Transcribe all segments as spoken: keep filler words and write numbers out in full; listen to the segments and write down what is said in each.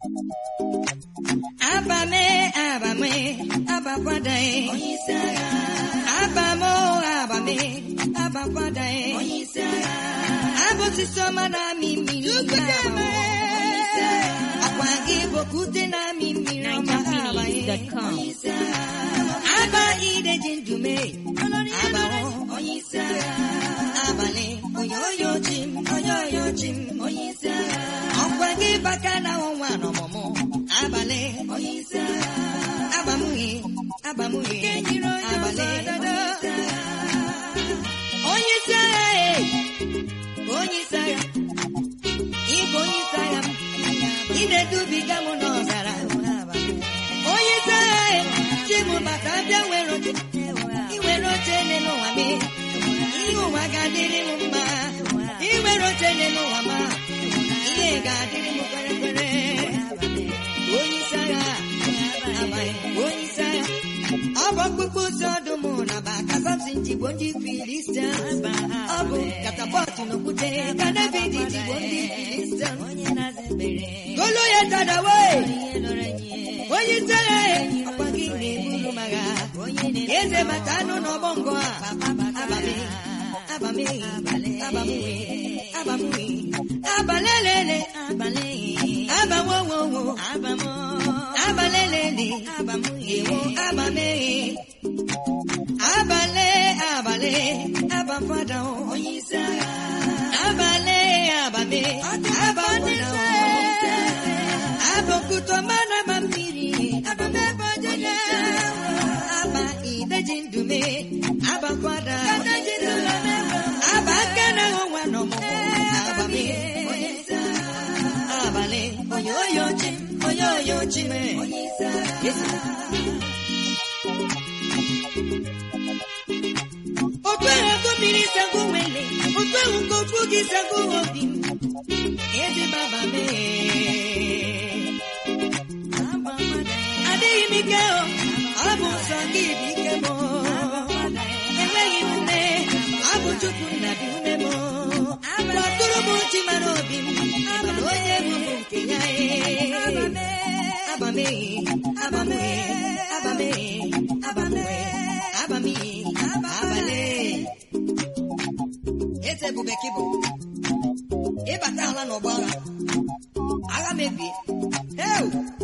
Abame, abame, abafadae. Abamo, abame, abafadae. Abosiso manami mimi. Akwagi bokute na mimi. nineteen dot com. Aba ide jindume. Aba oyisa. Abale oyoyo jim, oyoyo jim, oyisa. Akwagi bakana onwano momo. Abale oyisa. Abamuhi, abamuhi. Abale oyisa. Oyisa, oyisa. Ibo oyisa. Ide dubiga mo no zara. Oyisa, chimu batabia werote. Iwerote neno wame. Iwo wagadiri mumma. Iwerote neno wama. Iye gadiri mukare kare. Oyisa, abai. Oyisa. Abakuku sodomo na baka samsinti bondi filista. Abu katapoti no kute. Kadabidi di bondi filista. Golo ya tadawe. Oyisa, apangine bulumaga. Eze matano no bongo. Abame, abame, abame, abame, abalelele, abale, abawo, abamo, abalelele, abamuye, abame, abale, abale, abafada, oyisa, abale, abame, abafada, abokuto mana mamiri, abame bojana, aba ide jindume, abafada, abakana wano mo, abame, oyisa, abale, oyoyo chim, oyoyo chime, oyisa, Otwe kumiri sangu wele, otwe ungo fugi sangu obi, ezi baba me. Ade imikeo, abu sangi bikemo. Ewe imune, abu chukuna biunemo. Wakuru muti marobim, oye bubu kenyae. Abame, abame, abame, abame, abame, abale. Ese bubekibo. Eba tala no bara. Aga mebi. Hey.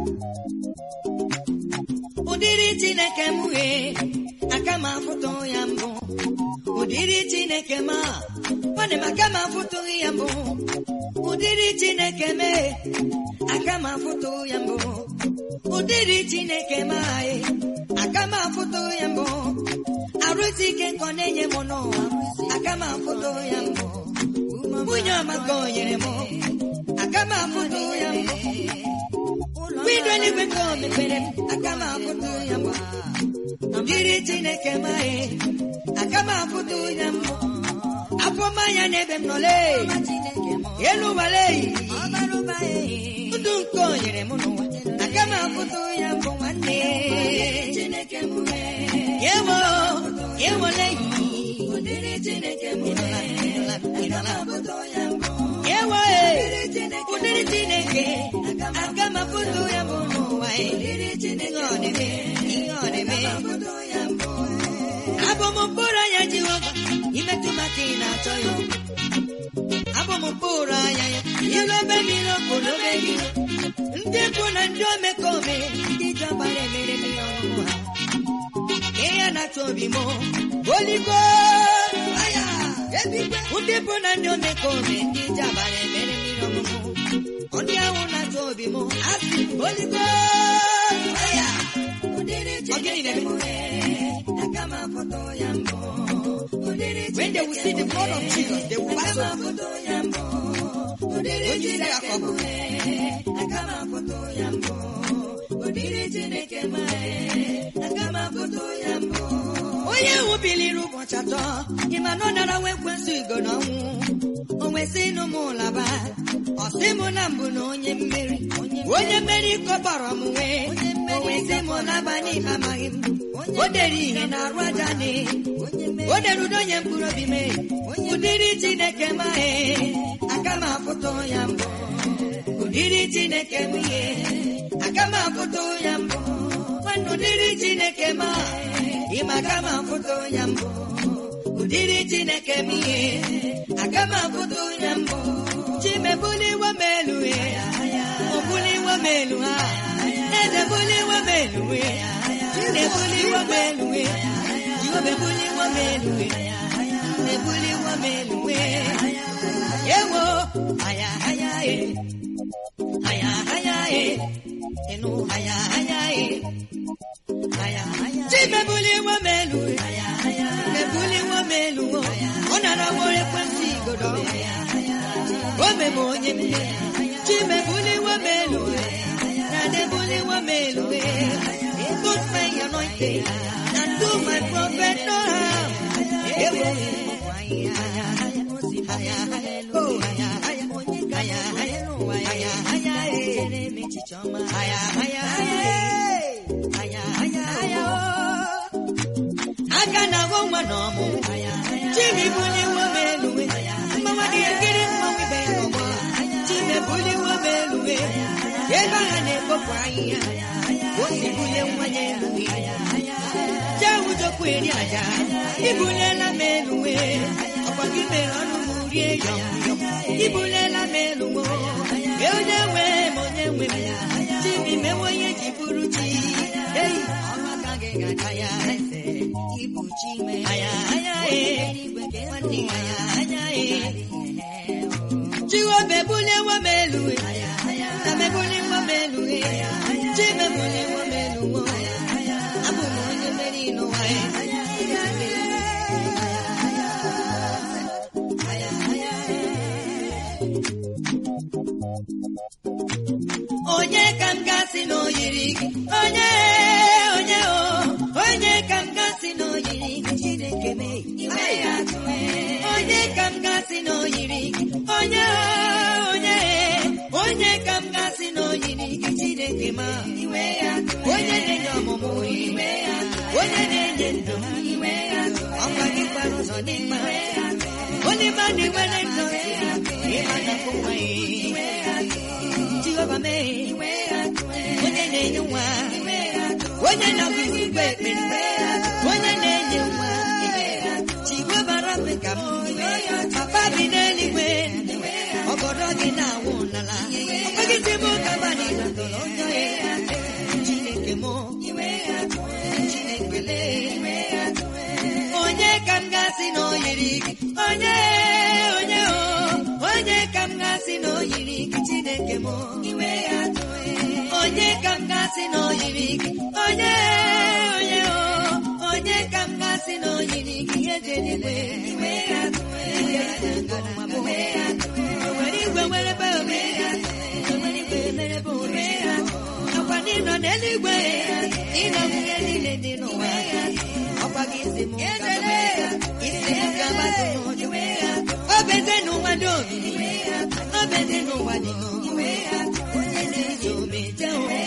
Udiri Chineke muhe, akama foto yambo. Udiri Chineke ma, wane makama foto yambo. Udiri Chineke me, akama foto yambo. Udiri Chineke ma, akama foto yambo. Aruti ke konenye mono, akama foto yambo. Munyo makonye mo, akama foto yambo. We don't even go me pere, akama foto yambo. Udiri Chineke ma, akama foto yambo. Apo maya nebe mnole, yelu wale, udun konye mono, akama foto yambo wane. Yewo, yewo leyi, yewo udiri Chineke, akama foto yambo wae, ingone me, ingone me. Abo mpura ya Jehova, imetumaki na toyo. Abo mpura ya ya, ilobe milo kulobe milo. Ndepo na ndome kome, ndijambare mere milo muha. Eya na tobi mo, Holy Ghost, aya, ebibe. Ndepo na ndome kome, ndijambare mere milo muha. Ondia una tobi mo, asi, Holy Ghost, aya. Again, when they will see the blood of Jesus, they will pass over. When you say oh, yeah, we believe you want to talk. You might not know when you go down. Oh, we say no more lava. Or say more number, no, you marry. When you marry, go baram away. Oh, we say more lava, ni mama him. What did he in our Rajani? What did you do? You put up me. What did he in a cama? I come out for Toyam. dịrị Chineke m ihe aka m afụtụ ya mbụ nwanne dịrị Chineke ma ịma aka m afụtụ ya mbụ ụdịrị Chineke m ihe aka m afụtụ ya mbụ chimebuliwa m elu ya obuliwa m elu ha ezebuliwa m elu ya chinebuliwa m elu ya jiwebuliwa m elu ya nebuliwa m elu ya yewo aya aya e aya aya e enu aya aya e aya aya chimebuliwa m elu aya aya nebuliwa m elu onara wore kwenti godo ome mo onye mbe chimebuliwa m elu na nebuliwa m elu put my anointing and do my prophet no harm yewo aya aya aya oh aya aya aya aya no aya aya chichoma aya aya aya aya aya aga na go nwa no mu chibi buli wo melu mama di ngiri mama be no mo chibi buli wo melu ye ba ne ko kwa aya wo si buli nwa ye lu ja wu jo ku eri aja ibule la melu we opa ki me anu muri e yo ibule la melu wo e o je we mo je we chibi me wo ye jiburu chi hey amaka ge ga aya ibu chi me aya aya e wani aya aya e chiwo be bule wo melu aya aya na me bule wo melu chi me bule wo melu abu mo je meri no aya onye kam gasi no yiri onye onye o onye kam gasi no yiri Chineke me iwe ya tue onye kam gasi no yiri onye onye onye kam gasi no yiri Chineke ma iwe ya tue onye nenyo momo iwe ya onye nenye ndo iwe ya akwa ni paro so ni ma only man ni wele ndo iwe na kwa iwe ya Jehovah me onye nenye nwa onye na bizi pepe onye nenye nwa Jehovah Rapha papa bi n'eluigwe obodo gị na-awụ n'ala ogidi bụ kabani na tolo onye Chineke mo Chineke le onye ka m gasị na oyiri gị onye onye o onye ka m gasị na oyiri gị Chineke mo onye ka m gasị na oyiri gị onye onye o onye ka m gasị na oyiri gị eze niile nwere igwe nwere be obi nwere igwe mere be obi akwa n'ịnọ n'eluigwe ịnọ nwunye niile dị n'ụwa ọkwa gị isi m isi m ga-agbata n'ụjụ obeze n'ụwa dị omimi obeze n'ụwa dị n'ụwa onye na-eji omeje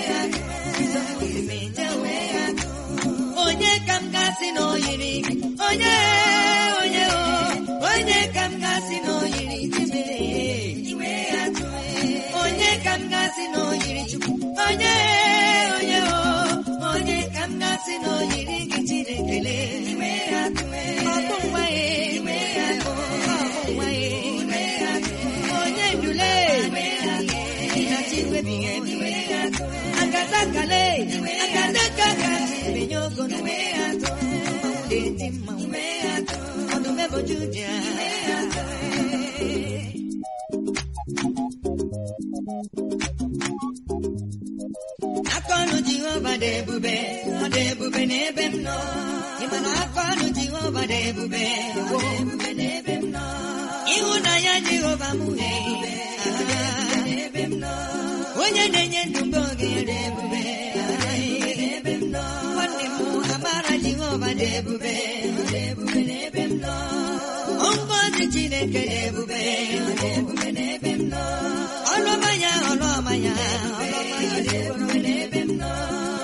onye ka m gasị na oyiri onye onye o onye ka m gasị na oyiri onye ka m gasị na oyiri Chukwu onye onye o onye ka m gasị na oyiri gị Chinekele ọkụ nwa ya ọkụ nwa ya onye ndule ịnachi webighị ebi akazakale akazakaka menye ogono eti mmanwụ ọdụm eboju dị akọnụ Jehova dị ebube ọ dị ebube n'ebe m nọ ịmana akọnụ Jehova dị ebube ọ dị ebube n'ebe m nọ ịhụnanya Jehova m dị ebube n'ebe m nọ onye na-enye ndụ mgbe oge dị ebube n'ebe m nọ nwanne m amara Jehova dị ebube ọ dị ebube n'ebe m nọ ngọzi Chineke dị ebube ọ dị ebube n'ebe m nọ ọlụọma ya ọlụọma ya ọlụọma ya dị ebube n'ebe m nọ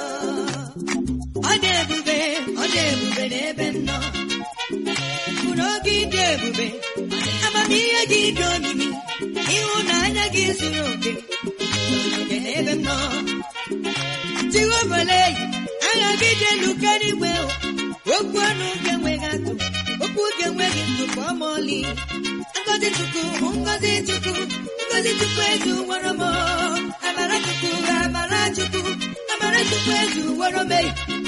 ọ dị ebube ọ dị ebube n'ebe m nọ mkpụrụ oge dị ebube amamihe gị dị omimi ịhụnanya gị zuru oke nọ. Jehova lei, agagide lukari weo. Okwu ọnụ ga-enweghị atụ, okwu ga-enweghị ntụpọ ọmọli. Ngozi Chukwu, Ngozi Chukwu, Ngozi Chukwu ezu wọrọ m. Amara Chukwu, Amara Chukwu, Amara Chukwu ezu wọrọ m.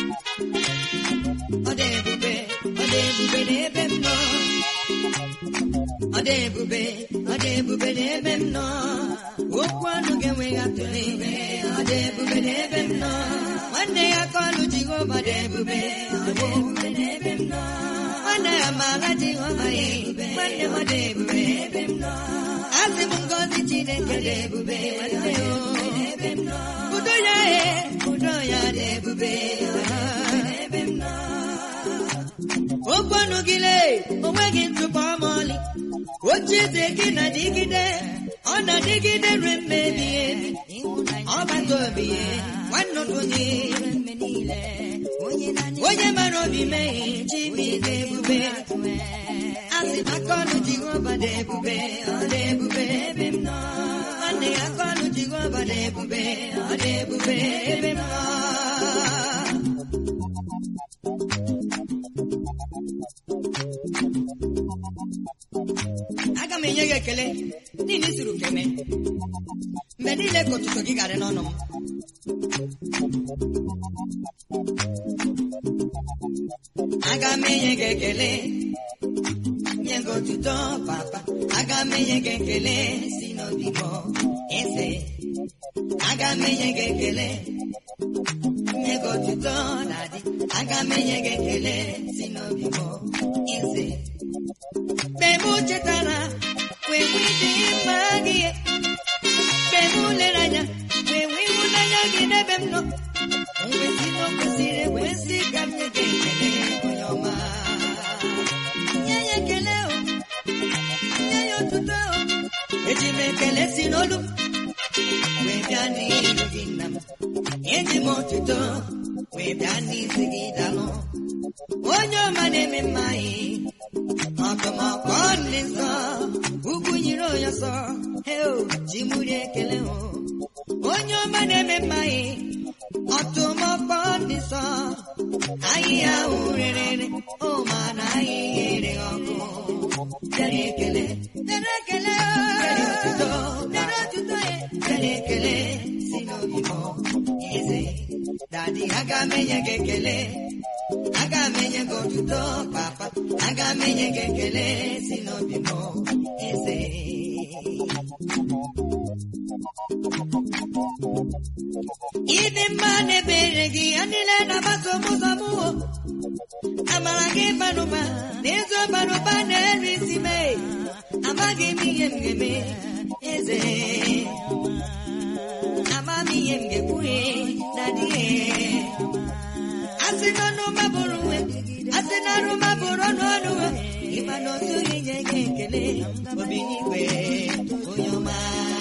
Ọ dị ebube, ọ dị ebube n'ebe m nọ. Ọ dị ebube, ọ dị ebube n'ebe m nọ. Okwu ọnụ ga-enweghị atụ n'ime. Ọ dị ebube n'ebe m nọ. Nwanne ya kọlụ Jehova dị ebube. Ọ dị ebube n'ebe m nọ. Nwanne ya mara Jehova ya. Nwanne m ọ dị ebube n'ebe m nọ. Asị m Ngozi Chineke dị ebube. Nwanne ya n'ebe m nọ. Udo ya e, udo ya dị ebube. N'ebe m nọ. Okwu ọnụ gị lee, o nweghị ntụpọ ọmọli. Oche eze gị na-adịgide, ọ na-adịgide ruo mgbe ebighị ebi. Ọ gbata obi ya, nwanne onye onye mara obi mee chi bụ dị ebube. Asị m aka ọnụ Jehova dị ebube, ọ dị ebube ebe m nọ. Nwanne ya aka ọnụ Jehova dị ebube, ọ dị ebube ebe m nọ. Aga m enye gị ekele n'ihi isuru keme mgbe niile ka otuto gị gara n'ọnụ m. Aga m enye gị ekele nye gị otuto papa. Aga m enye gị ekele si n'obi m eze. Aga m enye gị ekele nye gị otuto dadị. Aga m enye gị ekele si n'obi m eze. Mgbe m chetara wee nwee dị mma gị, mgbe m lere anya wee nwee ịhụnanya gị n'ebe m nọ, mgbe si na o kwesịrị ekwesị ka m nye gị ekele onye ọma. Nye ya ekele o, nye ya otuto o. Eji m ekele si n'olu wee bịa n'ihu gị nna m. Eji m otuto wee bịa n'isi gị dalụ. Onye ọma na-eme mma anyị, ọkọmọkọ ndị nsọ, ugwu nyere onye ọsọ. Heo, ji mụrụ ekele o. Onye ọma na-eme mma anyị, ọtụmọkpọ ndị nsọ. Anyị ahụ rere, o ma na anyị ghere ọkụ. Bịara ekele, bịara ekele, bịara otuto, bịara otuto ya. Bịara ekele si n'obi m eze. Dadị, aga m enye gị ekele. Aga m enye gị otuto papa. Aga m enye gị ekele si n'obi m eze. Ịdị mma na-ebere gị ya niile na-agbaso m ụzọ m. Amara gị banụba na ezi ọbanụba na-eri isi mee. Amaghị m ihe m ga-eme eze. Ama m ihe m ga-ekwuhe na dịghị. Asị n'ọnụ mabụrụ nwe, asị n'arụ mabụrụ n'ọnụ nwe. Ịma na otu inye gị ekele obi n'igwe onye ọma.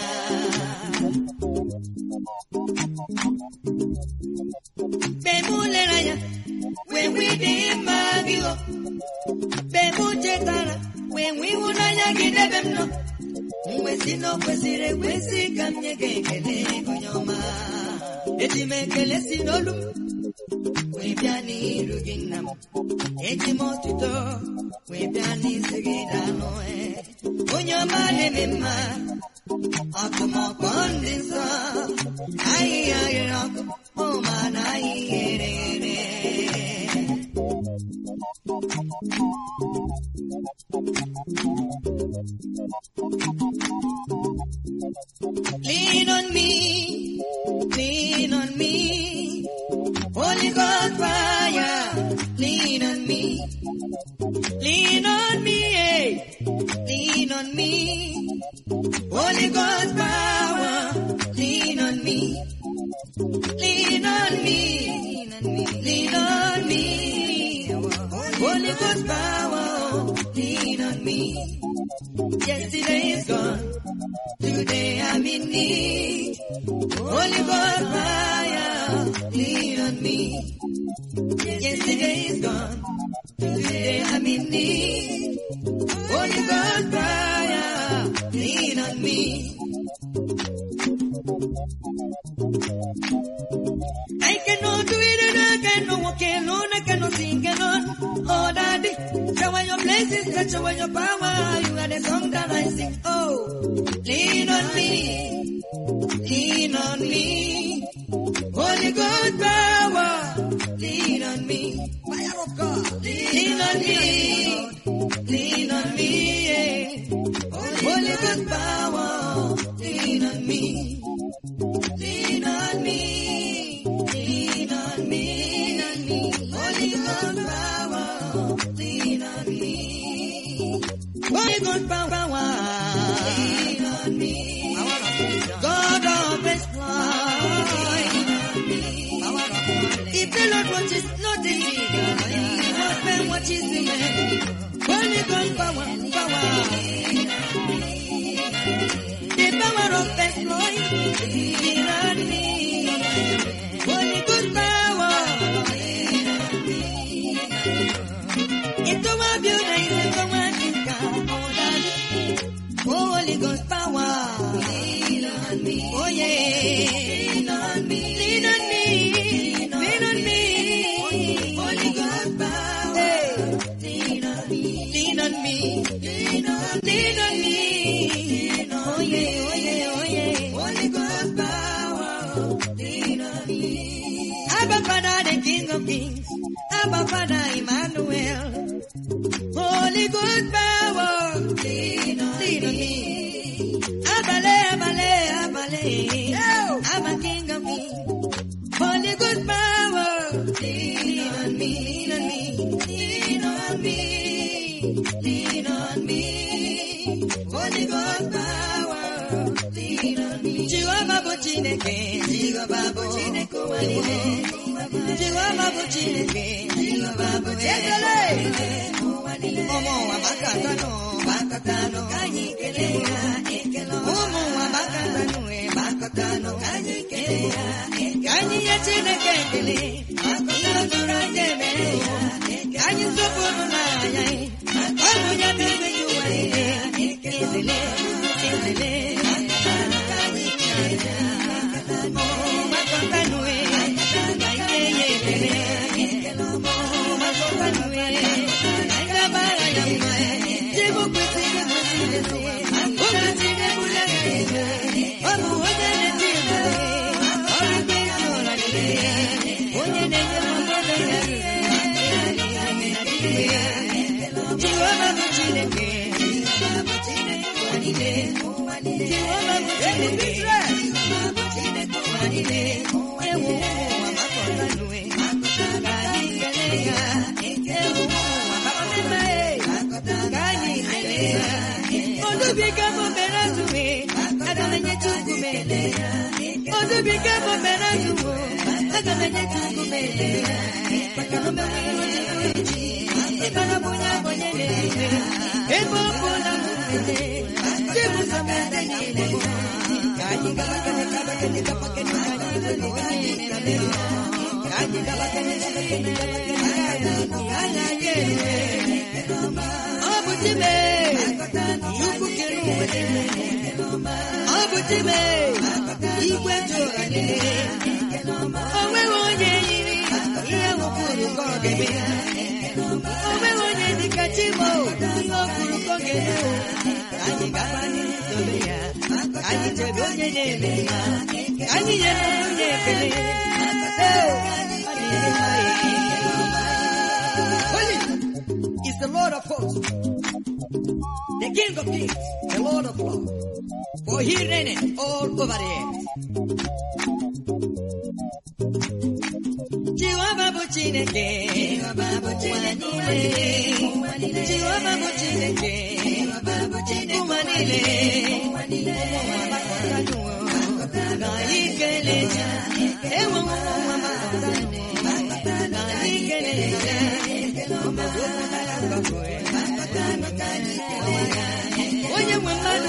Mgbe m lere anya wee nwee dị mma gị o, mgbe m chetara wee nwee ịhụnanya gị n'ebe m nọ, mgbe si na o kwesịrị ekwesị ka m nye gị ekele onye ọma. Eji m ekele si n'olu m wee bịa n'iru gị nna m. Eji m otuto wee bịa n'isi gị dalụ. Onye ọma na-eme mma, ọkụmọkpọ ndị nsọ. Ahịhịa ghere ọkụ, o ma na anyị ghere eghere. Lean on me, lean on me, Holy Ghost fire. Lean on me, lean on me, hey. Lean on me, Holy Ghost power. Lean on me, lean on me, lean on me, Holy Ghost power. Lean on me. Yesterday is gone, today I'm in need. Holy Ghost fire. Lean on me. Yesterday is gone, today I'm in need. Holy Ghost fire. Lean on me. show your power. You are the song that I sing. Oh, lean on me, lean on me. Holy God power, lean on me. Fire of God, lean on me, lean on me. Yeah. Holy God power, lean on me, lean on me, lean on me, lean on me. Holy God power, lean on me. Holy God power, lean on me. God of exploit. If the Lord watches not the eagle, not man watches the man. Holy God power, power. The power of exploit, lean on me. Holy God power. Into a beauty, into a kinka, Holy Ghost power, lean on me. Oh yeah, lean on me, lean on me, lean on me. Holy Ghost power, lean on me, lean on me, lean on, lean on me. Oh yeah, oh yeah, oh yeah. Holy Ghost power, lean on me. Abba Father, the King of Kings. Abba Father, Emmanuel. Holy Ghost power, lean on, lean on me. Abale, abale, abale. Abba King of Kings. Holy Ghost power, lean on me, lean on me, lean on me, lean on me. Holy Ghost power, lean on me. Jehovah Bochineke, Jehovah Bochineke, Jehovah Bochineke, Jehovah Bochineke. Omo wa bakatano, bakatano, kanyi kelea, ekelo. Omo wa bakatano, e bakatano, kanyi kelea, ekelo. Kanyi yachine kekele, bakatano durante melea, kanyi sopuru na yai, omo ya bebe juwale, ekele, ekele, bakatano, kanyi kelea, omo bakatano, e kanyi kelea, ekelo, omo bakatano, e is the Lord of hosts, the King of kings, the Lord of lords, for he reigneth all over the earth. Jehovah Bochineke, Jehovah Bochineke, Jehovah Bochineke, Jehovah Bochineke, Umanile, Gaikeleja, Ewo Mama, Gaikeleja, Oye Mama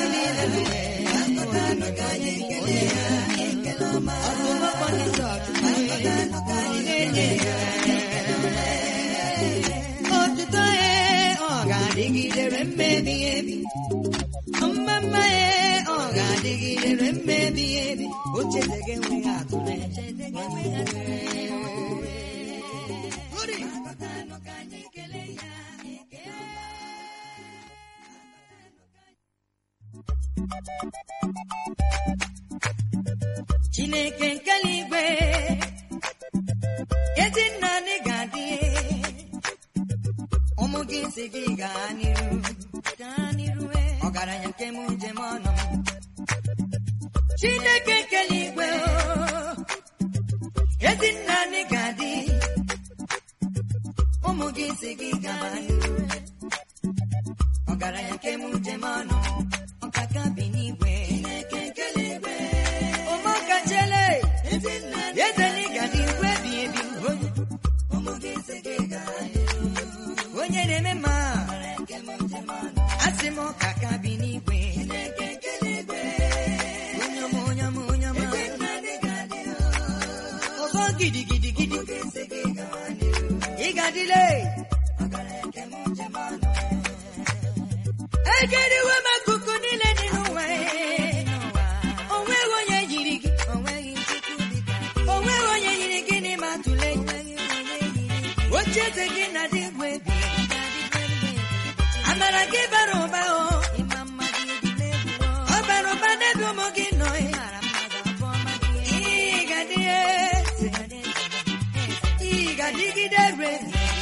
Chineke nke eluigwe, ezi nna anyị ga-adị, ụmụ gị si gị gaa n'iru, gaa n'iru, ọgaranya nke m njem ọnụ m. Chineke nke eluigwe, ezi nna anyị ga-adị, ụmụ gị si gị gaa n'iru, ọgaranya nke m njem ọnụ m. Ọkaka bi n'igwe, Chineke nke eluigwe, ụmụaka chele, ezi nna anyị ga-adị, igwe bi ebi, ụmụ gị si gị gaa n'iru, onye na-eme mma, asị m ọkaka bi n'igwe, Chineke nke eluigwe, onye ọma, onye ọma, onye ọma, ọzọ gidi gidi gidi, ị ga-adịle, egeriwe m akụkụ niile dị n'ụwa, onweghị onye yiri gị, onweghị onye yiri gị n'ime atụle, ocheeze gị na dị egwu ebi, amara gị bara ụba, ọ bara ụba n'ebe ụmụ gị nọ, ị ga-adị eze, ị ga-adịgide ruo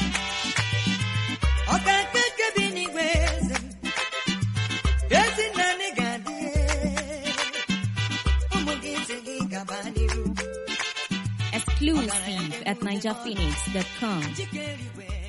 ọka nke nke bi n'igwe, eze ezi nna anyị ga-adị, ụmụ gị si gị gaba n'iru. Exclusive at niger phoenix dot com. Chike eluigwe.